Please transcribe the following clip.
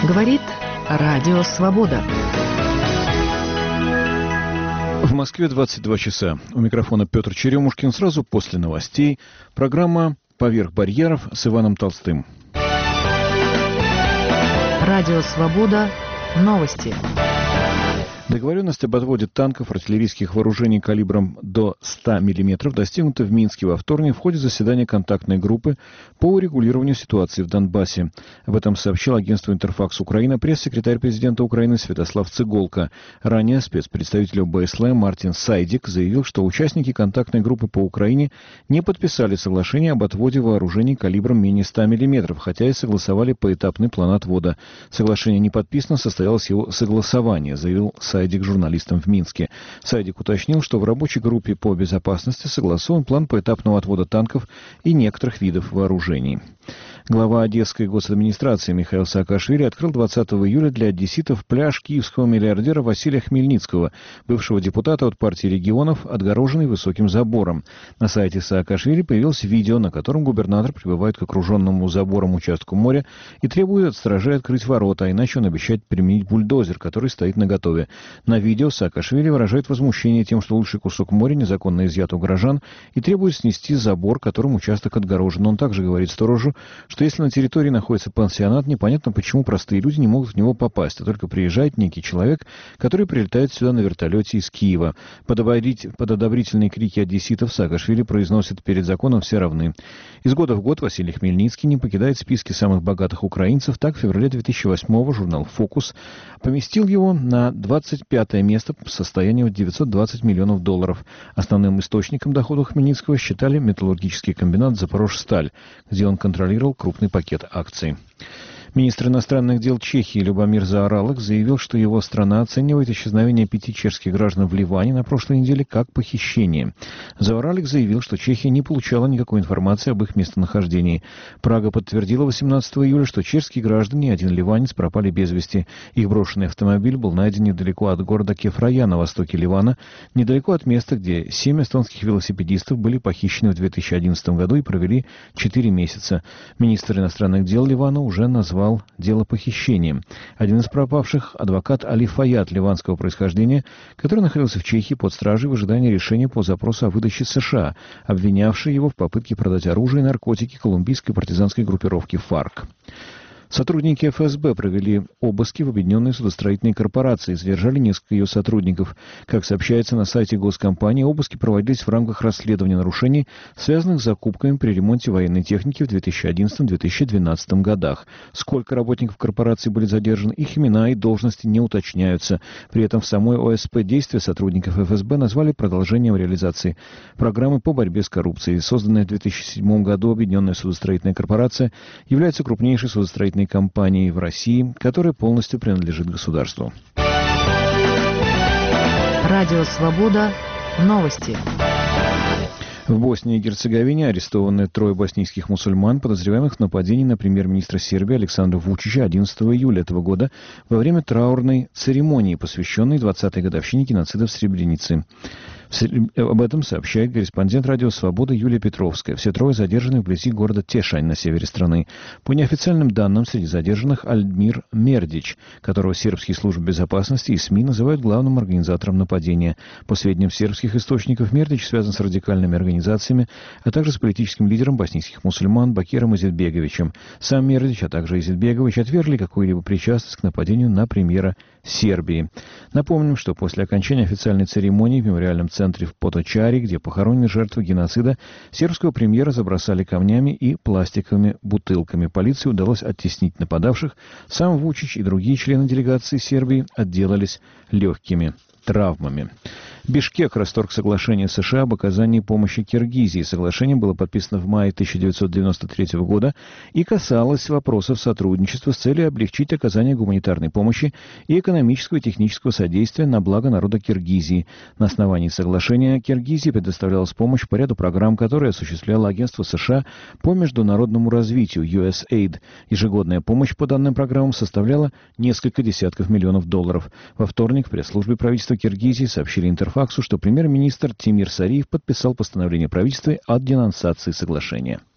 Говорит Радио Свобода. В Москве 22 часа. У микрофона Петр Черемушкин. Сразу после новостей программа «Поверх барьеров» с Иваном Толстым. Радио Свобода. Новости. Договоренность об отводе танков артиллерийских вооружений калибром до 100 мм достигнута в Минске во вторник в ходе заседания контактной группы по урегулированию ситуации в Донбассе. Об этом сообщил агентству «Интерфакс Украина» пресс-секретарь президента Украины Святослав Цыголка. Ранее спецпредставитель ОБСЛ Мартин Сайдик заявил, что участники контактной группы по Украине не подписали соглашение об отводе вооружений калибром менее 100 мм, хотя и согласовали поэтапный план отвода. Соглашение не подписано, состоялось его согласование, заявил Сайдик журналистам в Минске. Сайдик уточнил, что в рабочей группе по безопасности согласован план поэтапного отвода танков и некоторых видов вооружений. Глава Одесской госадминистрации Михаил Саакашвили открыл 20 июля для одесситов пляж киевского миллиардера Василия Хмельницкого, бывшего депутата от партии регионов, отгороженный высоким забором. На сайте Саакашвили появилось видео, на котором губернатор прибывает к окруженному забором участку моря и требует от сторожей открыть ворота, а иначе он обещает применить бульдозер, который стоит наготове. На видео Саакашвили выражает возмущение тем, что лучший кусок моря незаконно изъят у горожан, и требует снести забор, которым участок отгорожен. Он также говорит сторожу, что если на территории находится пансионат, непонятно, почему простые люди не могут в него попасть, а только приезжает некий человек, который прилетает сюда на вертолете из Киева. Под одобрительные крики одесситов Саакашвили произносит: «Перед законом все равны». Из года в год Василий Хмельницкий не покидает списки самых богатых украинцев. Так, в феврале 2008-го журнал «Фокус» поместил его на 25-е место по состоянию 920 миллионов долларов. Основным источником доходов Хмельницкого считали металлургический комбинат «Запорожсталь», где он контролировал крупный пакет акций. Министр иностранных дел Чехии Любомир Заоралек заявил, что его страна оценивает исчезновение 5 чешских граждан в Ливане на прошлой неделе как похищение. Заоралек заявил, что Чехия не получала никакой информации об их местонахождении. Прага подтвердила 18 июля, что чешские граждане и один ливанец пропали без вести. Их брошенный автомобиль был найден недалеко от города Кефрая на востоке Ливана, недалеко от места, где 7 эстонских велосипедистов были похищены в 2011 году и провели 4 месяца. Министр иностранных дел Ливана уже назвал дело похищением. Один из пропавших — адвокат Али Фаят ливанского происхождения, который находился в Чехии под стражей в ожидании решения по запросу о выдаче США, обвинявший его в попытке продать оружие и наркотики колумбийской партизанской группировке ФАРК. Сотрудники ФСБ провели обыски в Объединенной судостроительной корпорации и задержали несколько ее сотрудников. Как сообщается на сайте госкомпании, обыски проводились в рамках расследования нарушений, связанных с закупками при ремонте военной техники в 2011-2012 годах. Сколько работников корпорации были задержаны, их имена и должности не уточняются. При этом в самой ОСП действия сотрудников ФСБ назвали продолжением реализации программы по борьбе с коррупцией. Созданная в 2007 году Объединенная судостроительная корпорация является крупнейшей судостроительной компанией в России, которая полностью принадлежит государству. Радио Свобода. Новости. В Боснии и Герцеговине арестованы 3 боснийских мусульман, подозреваемых в нападении на премьер-министра Сербии Александра Вучича 11 июля этого года во время траурной церемонии, посвященной 20-й годовщине геноцида в Сребренице. Об этом сообщает корреспондент «Радио Свобода» Юлия Петровская. Все 3 задержаны вблизи города Тешань на севере страны. По неофициальным данным, среди задержанных Альдмир Мердич, которого сербские службы безопасности и СМИ называют главным организатором нападения. По сведениям сербских источников, Мердич связан с радикальными организациями, а также с политическим лидером боснийских мусульман Бакиром Изетбеговичем. Сам Мердич, а также Изетбегович отвергли какую-либо причастность к нападению на премьера Сербии. Напомним, что после окончания официальной церемонии в мемориальном центре в Поточари, где похоронены жертвы геноцида, сербского премьера забросали камнями и пластиковыми бутылками. Полиции удалось оттеснить нападавших. Сам Вучич и другие члены делегации Сербии отделались легкими травмами. Бишкек расторг соглашение США об оказании помощи Киргизии. Соглашение было подписано в мае 1993 года и касалось вопросов сотрудничества с целью облегчить оказание гуманитарной помощи и экономического и технического содействия на благо народа Киргизии. На основании соглашения Киргизии предоставлялась помощь по ряду программ, которые осуществляло агентство США по международному развитию USAID. Ежегодная помощь по данным программам составляла несколько десятков миллионов долларов. Во вторник в пресс-службе правительства Киргизии сообщили Интерфаксу, что премьер-министр Тимир Сариев подписал постановление правительства о денонсации соглашения.